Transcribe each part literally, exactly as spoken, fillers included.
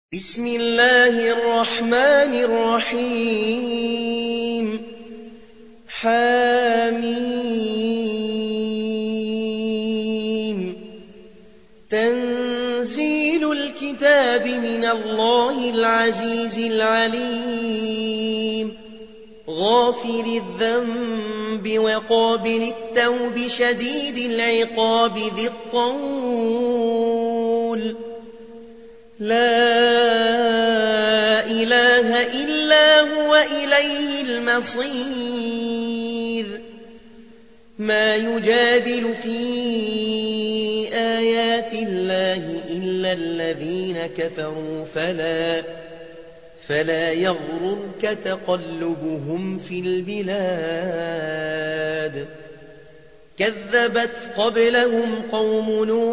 بسم الله الرحمن الرحيم حميم تنزيل الكتاب من الله العزيز العليم غافر الذنب وقابل التوب شديد العقاب ذي الطول لا إله إلا هو إليه المصير ما يجادل في آيات الله إلا الذين كفروا فلا فلا يغررك تقلبهم في البلاد كذبت قبلهم قوم نوح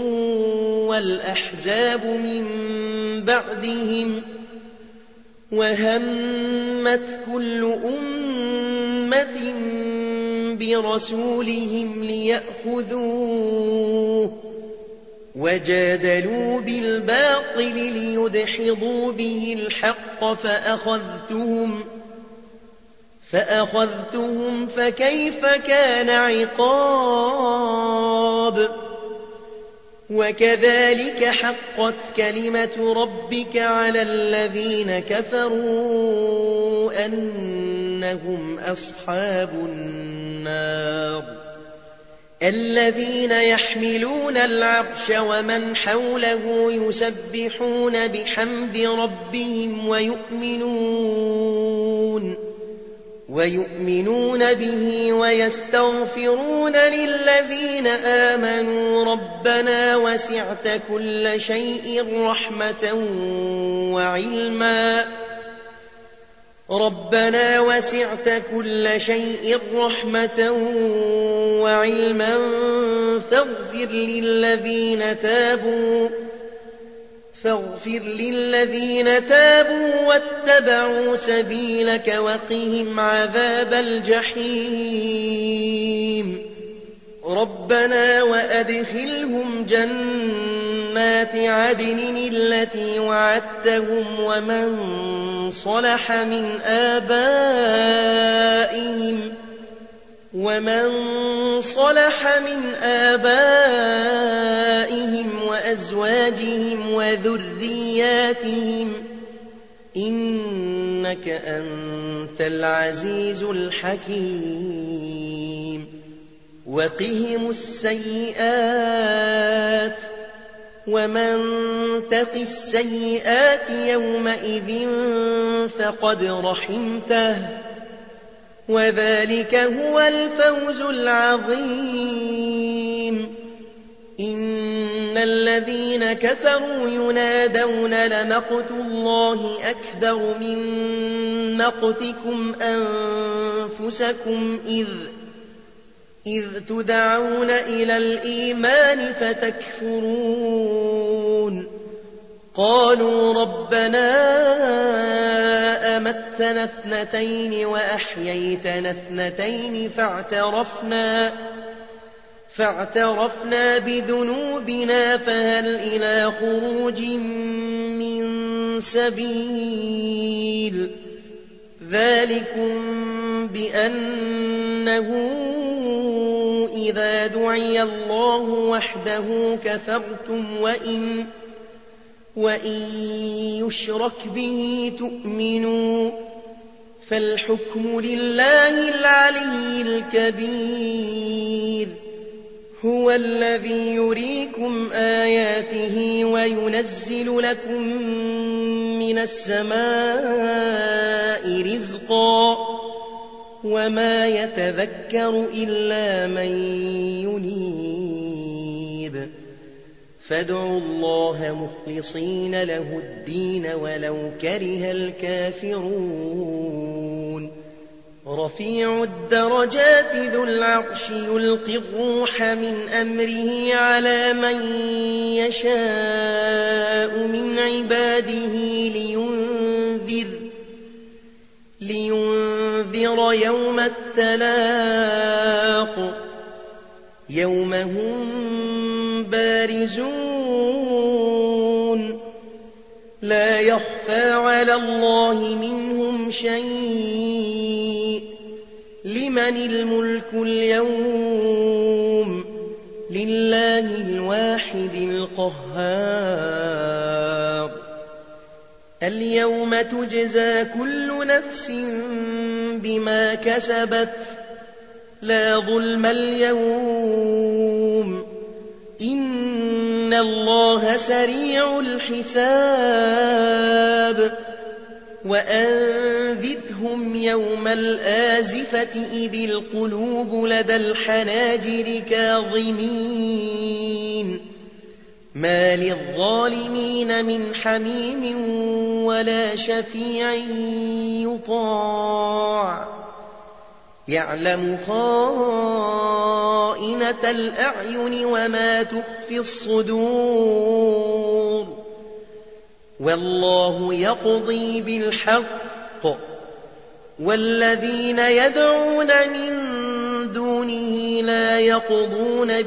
والأحزاب من بعدهم وهمت كل أمة برسولهم ليأخذوه وجادلوا بالباطل ليدحضوا به الحق فأخذتهم فأخذتهم فكيف كان عقاب وكذلك حقت كلمة ربك على الذين كفروا أنهم أصحاب النار الذين يحملون العرش ومن حوله يسبحون بحمد ربهم ويؤمنون ويؤمنون به ويستغفرون للذين آمنوا ربنا وسعت كل شيء رحمة وعلما ربنا وسعت كل شيء رحمة وعلما فاغفر للذين تابوا فاغفر للذين تابوا واتبعوا سبيلك وقهم عذاب الجحيم ربنا وأدخلهم جنات عدن التي وعدتهم ومن صلح من آبائهم ومن صلح من آبائهم وأزواجهم وذرياتهم إنك أنت العزيز الحكيم وقهم السيئات ومن تق السيئات يومئذ فقد رحمته وذلك هو الفوز العظيم إن الذين كفروا ينادون لمقت الله أكبر من مقتكم أنفسكم إذ إذ تدعون إلى الإيمان فتكفرون قالوا ربنا أمتنا اثنتين وأحييتنا اثنتين فاعترفنا فاعترفنا بذنوبنا فهل إلى خروج من سبيل ذلكم بأنه إذا دعي الله وحده كفرتم وإن وإن يشرك به تؤمنوا فالحكم لله العلي الكبير هو الذي يريكم آياته وينزل لكم من السماء رزقا وما يتذكر إلا من ينيب فادعوا الله مخلصين له الدين ولو كره الكافرون رفيع الدرجات ذو العرش يلقي الروح من أمره على من يشاء من عباده لينذر لينذر يوم التلاق يوم هم بارزون لا يخفى على الله منهم شيء لمن الملك اليوم لله الواحد القهار اليوم تجزى كل نفس بما كسبت لا ظلم اليوم إن الله سريع الحساب وأنذرهم يوم الآزفة إذ القلوب لدى الحناجر كاظمين ما للظالمين من حميم ولا شفيع يطاع يعلم خائنة الأعين وما تخفي الصدور والله يقضي بالحق والذين يدعون من دونه لا يقضون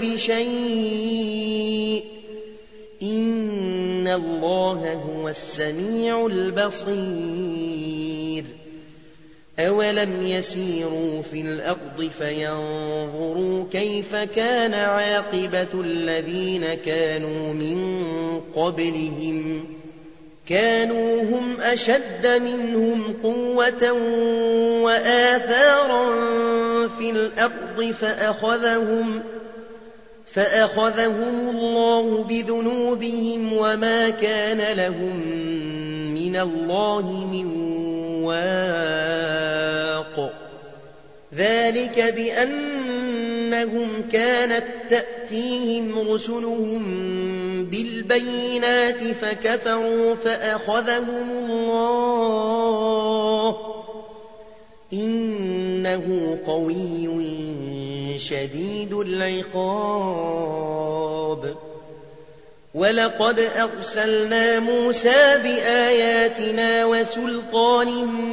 بشيء إن الله هو السميع البصير أولم يسيروا في الأرض فينظروا كيف كان عاقبة الذين كانوا من قبلهم كانوا هم أشد منهم قوة وآثارا في الأرض فأخذهم فأخذهم الله بذنوبهم وما كان لهم من الله من واق ذلك بأنهم كانت تأتيهم رسلهم بالبينات فكفروا فأخذهم الله إنه قوي شديد العقاب ولقد أرسلنا موسى بآياتنا وسلطان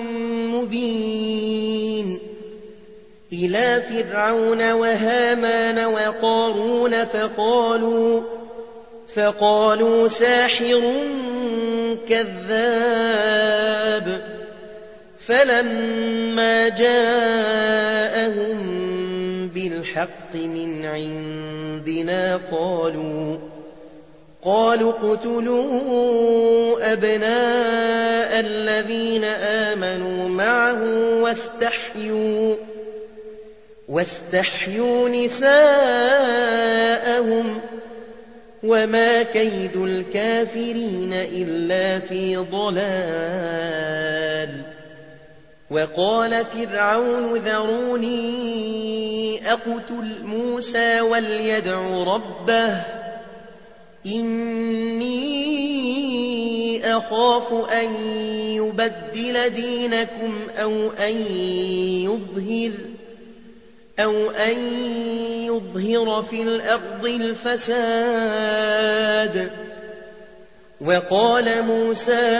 مبين إلى فرعون وهامان وقارون فقالوا فقالوا ساحر كذاب فلما جاءهم بالحق من عندنا قالوا قالوا اقتلوا أبناء الذين آمنوا معه واستحيوا واستحيوا نساءهم وما كيد الكافرين إلا في ضلال وقال فرعون ذروني أقتل موسى وليدع ربه إني أخاف أن يبدل دينكم أو أن يظهر أو أن يظهر في الأرض الفساد وقال موسى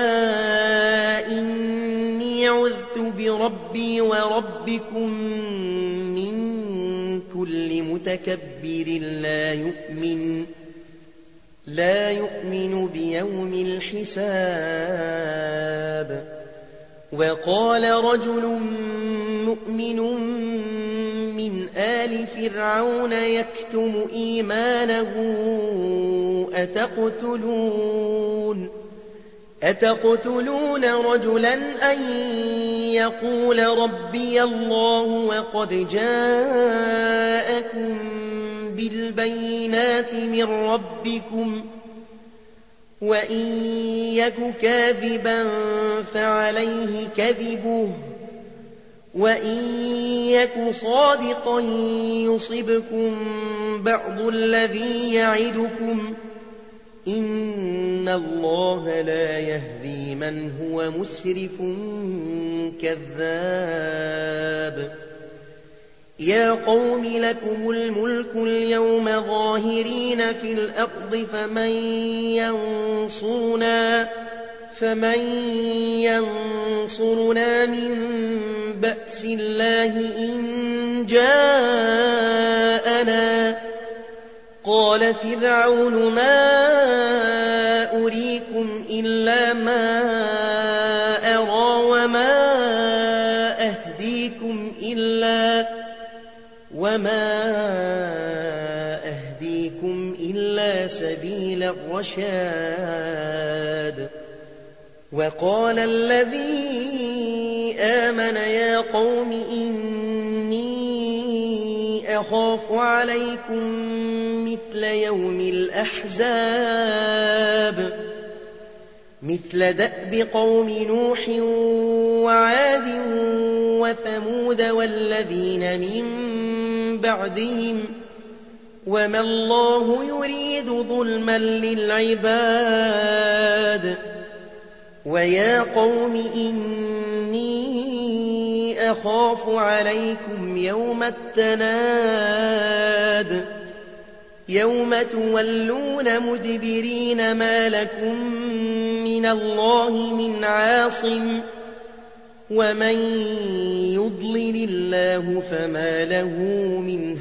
إني عذت بربي وربكم من كل متكبر لا يؤمن لا يؤمن بيوم الحساب وقال رجل مؤمن من آل فرعون يكتم إيمانه أتقتلون أتقتلون رجلا أن يقول ربي الله وقد جاءكم بالبينات من ربكم وإن يك كاذبا فعليه كذبه وإن يك صادقا يصبكم بعض الذي يعدكم إن الله لا يهدي من هو مسرف كذاب يا قوم لكم الملك اليوم ظاهرين في الأرض فمن ينصرنا فمن ينصرنا من بأس الله إن جاءنا قال فرعون ما أريكم إلا إلا ما أرى وما أهديكم إلا وما أهديكم إلا سبيل الرشاد. وقال الذي آمن يا قوم إني أخاف عليكم مثل يوم الأحزاب مثل دأب قوم نوح وعاد وثمود والذين من بعدهم وما الله يريد ظلما للعباد. ويا قوم إني أخاف عليكم يوم التناد يوم تولون مدبرين ما لكم من الله من عاصم ومن يضلل الله فما له من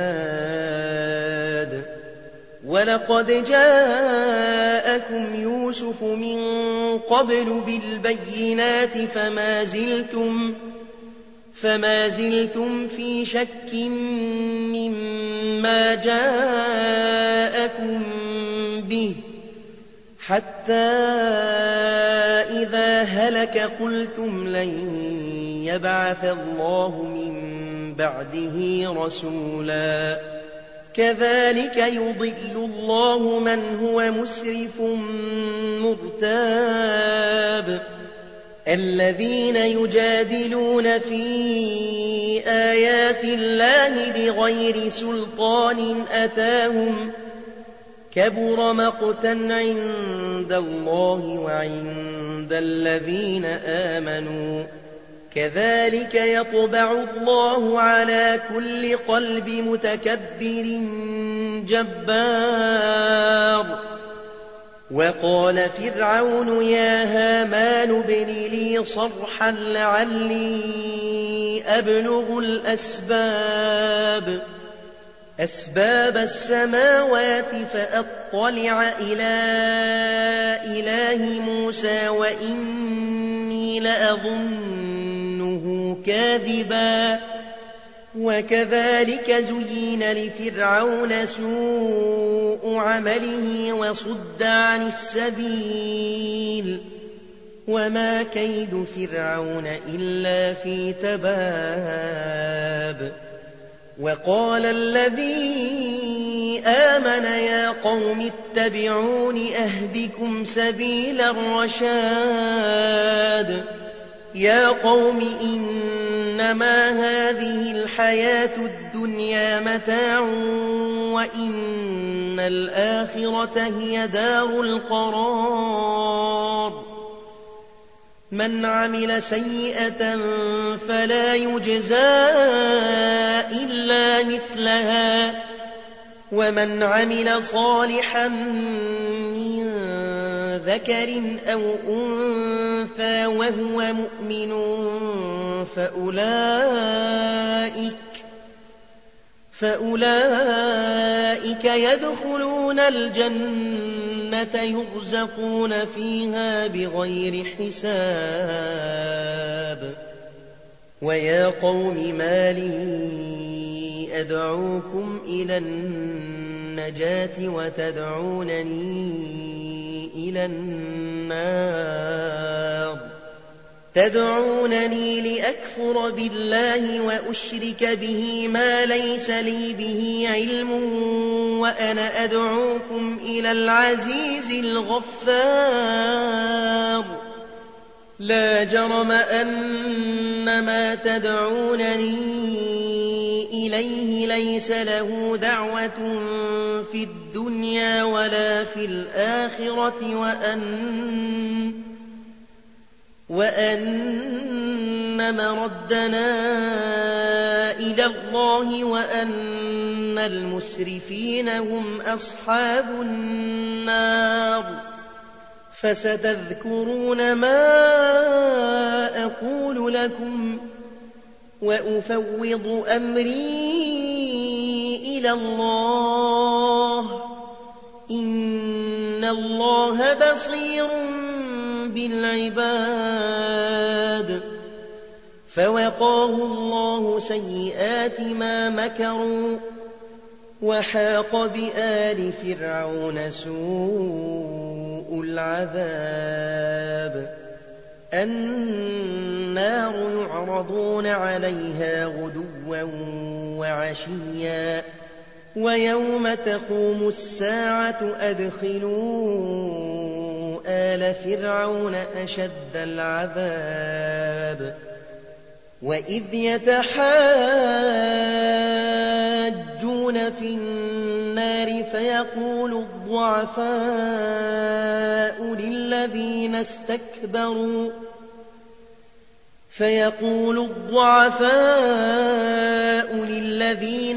هاد. ولقد جاءكم يوسف من قبل بالبينات فما زلتم فما زلتم في شك مما جاءكم به حتى إذا هلك قلتم لن يبعث الله من بعده رسولا. كذلك يضل الله من هو مسرف مرتاب. الذين يجادلون في آيات الله بغير سلطان أتاهم كبر مقتا عند الله وعند الذين آمنوا. كذلك يطبع الله على كل قلب متكبر جبار. وقال فرعون يا هامان ابن لي صرحا لعلي أبلغ الأسباب أسباب السماوات فأطلع إلى إله موسى وإني لأظنه كاذبا. وكذلك زين لفرعون سوء عمله وصد عن السبيل وما كيد فرعون إلا في تباب. وقال الذي آمن يا قوم اتبعون أهدكم سبيل الرشاد. يا قوم إنما هذه الحياة الدنيا متاع وإن الآخرة هي دار القرار. من عمل سيئة فلا يجزى إلا مثلها ومن عمل صالحا من ذكر أو أنثى وهو مؤمن فأولئك فأولئك يدخلون الجنة يرزقون فيها بغير حساب. ويا قوم ما لي أدعوكم إلى النجاة وتدعونني إلى النار تدعونني لأكفر بالله وأشرك به ما ليس لي به علم وأنا أدعوكم إلى العزيز الغفار. لا جرم أن ما تدعونني إليه ليس له دعوة في الدنيا ولا في الآخرة وأن وأن مردنا إلى الله وأن المسرفين هم أصحاب النار. فستذكرون ما أقول لكم وأفوض أمري إلى الله إن الله بصير بالعباد فوقاه الله سيئات ما مكروا وحاق بآل فرعون سوء العذاب النار يعرضون عليها غدوا وعشيا ويوم تقوم الساعة أدخلوا آل فرعون أشد العذاب وإذ يتحاجون في النار فيقول الضعفاء للذين استكبروا فيقول الضعفاء للذين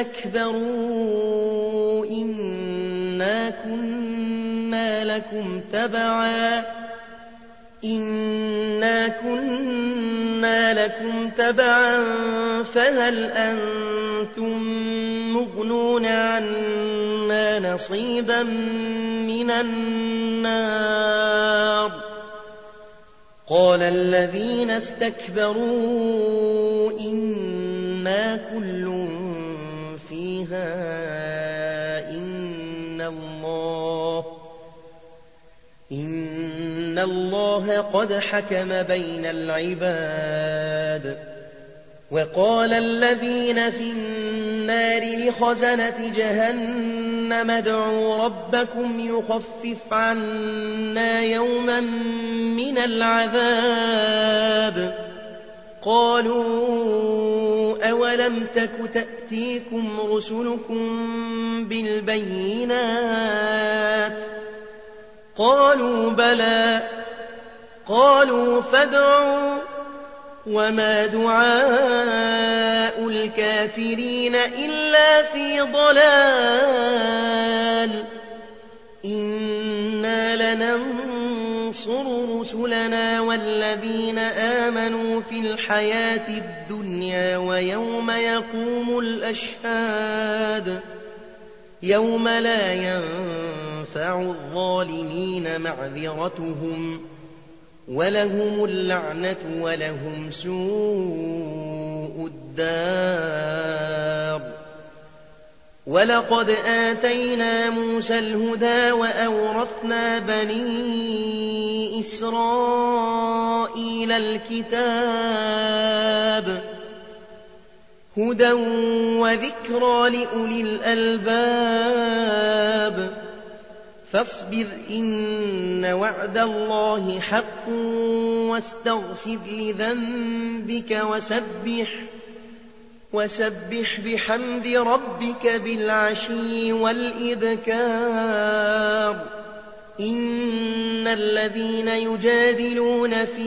استكبروا إنا كنا لكم تبعا إنا كنا لكم تبعا فهل أنتم مغنون عنا نصيبا من النار قال الذين استكبروا إنا كل فيها إن الله إن الله قد حكم بين العباد وقال الذين في النار لخزنة جهنم ادعوا ربكم يخفف عنا يوما من العذاب قالوا أولم تك تأتيكم رسلكم بالبينات قالوا بلى قالوا فادعوا وما دعاء الكافرين إلا في ضلال إنا لننصر رسلنا والذين آمنوا في الحياة الدنيا ويوم يقوم الأشهاد يوم لا ينفع الظالمين معذرتهم ولهم اللعنة ولهم سوء الدار ولقد آتينا موسى الهدى وأورثنا بني إسرائيل الكتاب هدى وذكرى لأولي الألباب فاصبر إن وعد الله حق واستغفر لذنبك وسبح وسبح بحمد ربك بالعشي والإبكار إن الذين يجادلون في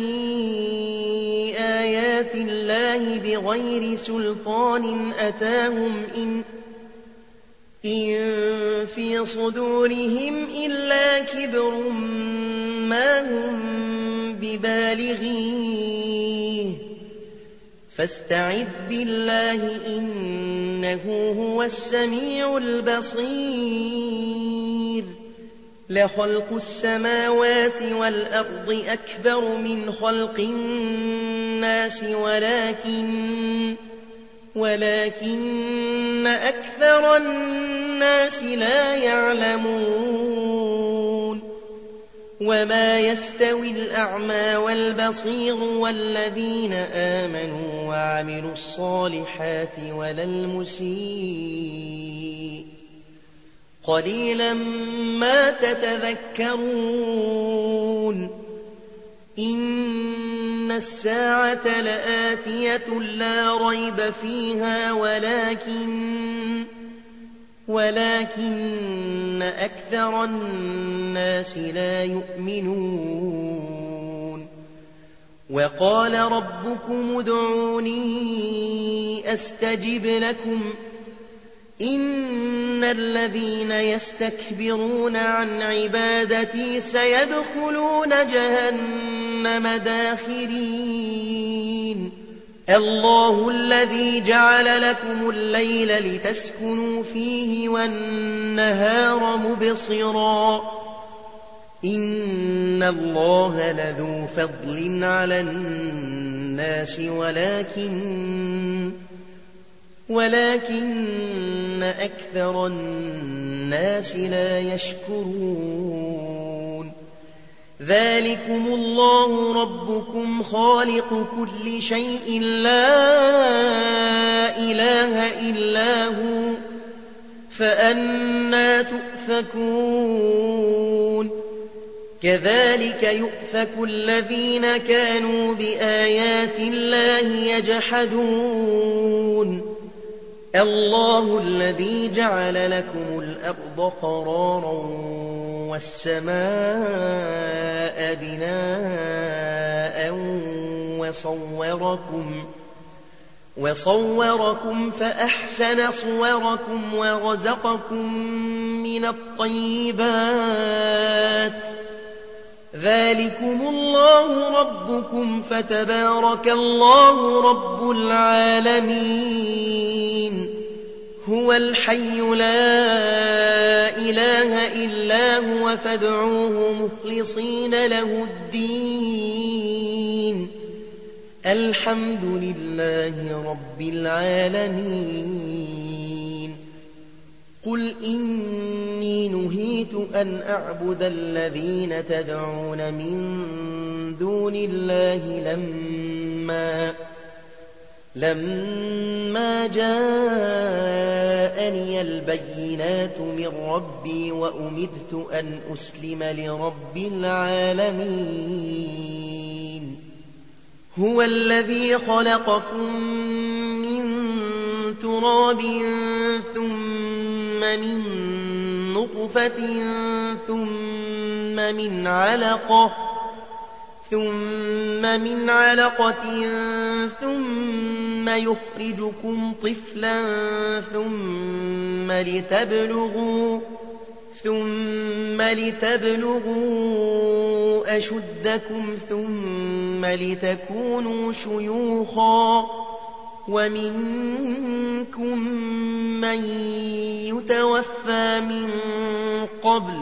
آيات الله بغير سلطان أتاهم إن إن في صدورهم إلا كبر ما هم ببالغيه فاستعذ بالله إنه هو السميع البصير لخلق السماوات والأرض أكبر من خلق الناس ولكن ولكن أكثر الناس لا يعلمون وما يستوي الأعمى والبصير والذين آمنوا وعملوا الصالحات ولا المسيء قليلا ما تتذكرون إن الساعة لآتية لا ريب فيها ولكن ولكن أكثر الناس لا يؤمنون وقال ربكم ادعوني أستجب لكم إن الذين يستكبرون عن عبادتي سيدخلون جهنم داخرين الله الذي جعل لكم الليل لتسكنوا فيه والنهار مبصرا إن الله لذو فضل على الناس ولكن ولكن أكثر الناس لا يشكرون ذلكم الله ربكم خالق كل شيء لا إله إلا هو فأنى تؤفكون كذلك يؤفك الذين كانوا بآيات الله يجحدون الله الذي جعل لكم الأرض قرارا والسماء بناء وصوركم وصوركم فأحسن صوركم ورزقكم من الطيبات ذلكم الله ربكم فتبارك الله رب العالمين هو الحي لا إله إلا هو فادعوه مخلصين له الدين الحمد لله رب العالمين قل إني نهيت أن أعبد الذين تدعون من دون الله لما لما جاءني البينات من ربي وأمرت أن أسلم لرب العالمين هو الذي خلقكم من تراب ثم من نطفة ثم من علقة ثم من علقة ثم يخرجكم طفلا ثم لتبلغوا ثم لتبلغوا أشدكم ثم لتكونوا شيوخا ومنكم من يتوفى من قبل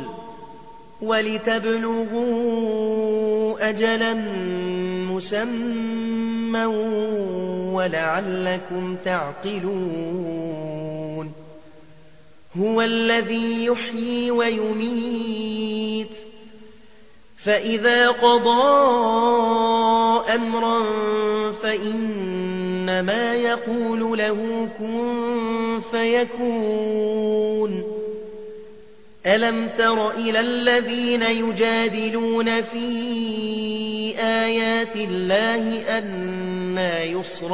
ولتبلغوا أجلا مسمى ولعلكم تعقلون هو الذي يحيي ويميت فإذا قضى أمرا فإنما يقول له كن فيكون ألم تر إلى الذين يجادلون في آيات الله أنى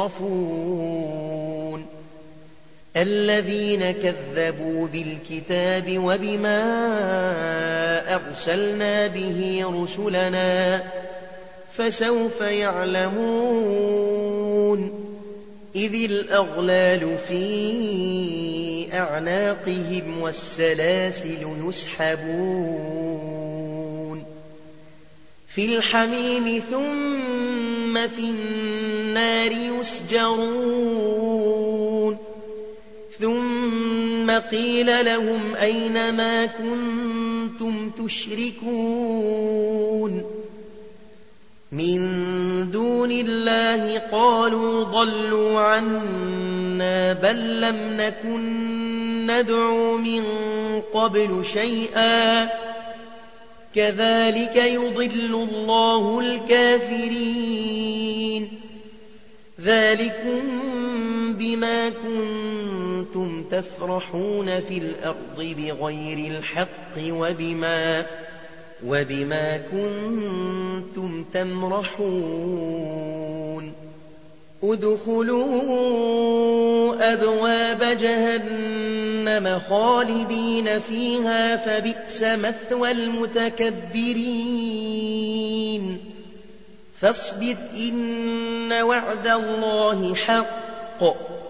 يصرفون الذين كذبوا بالكتاب وبما أرسلنا به رسلنا فسوف يعلمون إذ الأغلال في أعناقهم والسلاسل يسحبون في الحميم ثم في النار يسجرون ثم قيل لهم أين ما كنتم تشركون من دون الله قالوا ضلوا عنا بل لم نكن ندعو من قبل شيئا كذلك يضل الله الكافرين ذلكم بما كنتم تفرحون في الأرض بغير الحق وبما وبما كنتم تمرحون ادخلوا أبواب جهنم خالدين فيها فبئس مثوى المتكبرين فاصبر إن وعد الله حق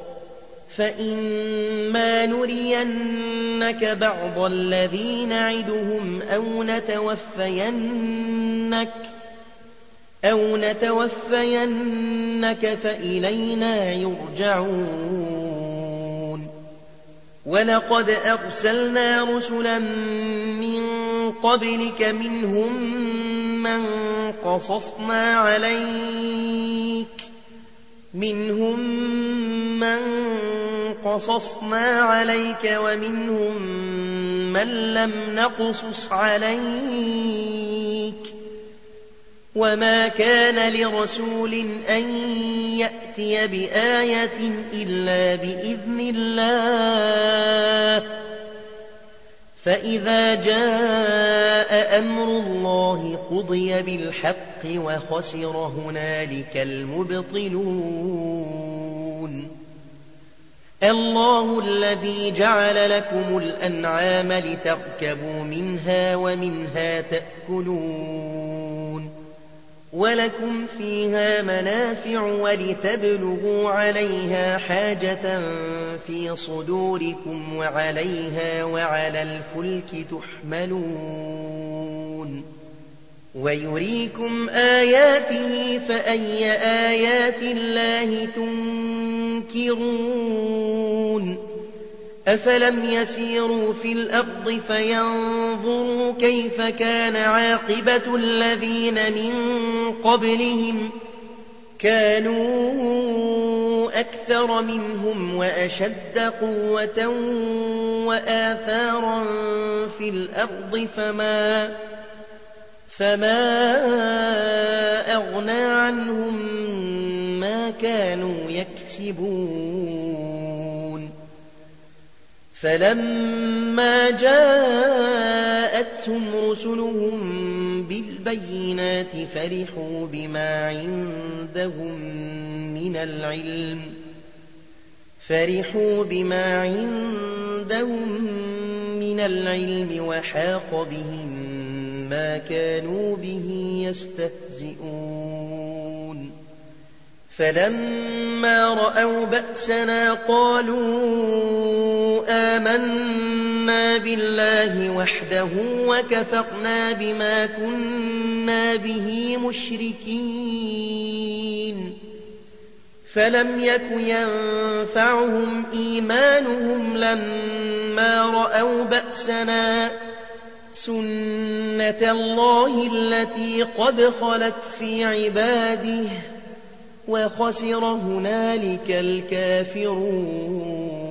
فإما نرينك بعض الذي نعدهم أو نتوفينك أو نتوفينك فإلينا يرجعون ولقد أرسلنا رسلا من قبلك منهم من قصصنا عليك منهم من قصصنا عليك ومنهم من لم نقصص عليك وما كان لرسول أن يأتي بآية إلا بإذن الله فإذا جاء أمر الله قضي بالحق وخسر هنالك المبطلون الله الذي جعل لكم الأنعام لتركبوا منها ومنها تأكلون ولكم فيها منافع ولتبلغوا عليها حاجة في صدوركم وعليها وعلى الفلك تحملون ويريكم آياته فأي آيات الله تنكرون أفلم يسيروا في الأرض فينظروا كيف كان عاقبة الذين من قبلهم كانوا أكثر منهم وأشد قوة وآثارا في الأرض فما فما أغنى عنهم ما كانوا يكسبون فلما جاءتهم رسلهم بالبينات فرحوا بما عندهم من العلم فرحوا بما عندهم من العلم وحاق بهم ما كانوا به يستهزئون فلما رأوا بأسنا قالوا آمنا بالله وحده وكفرنا بما كنا به مشركين فلم يك ينفعهم إيمانهم لما رأوا بأسنا سنة الله التي قد خلت في عباده وخسر هنالك الكافرون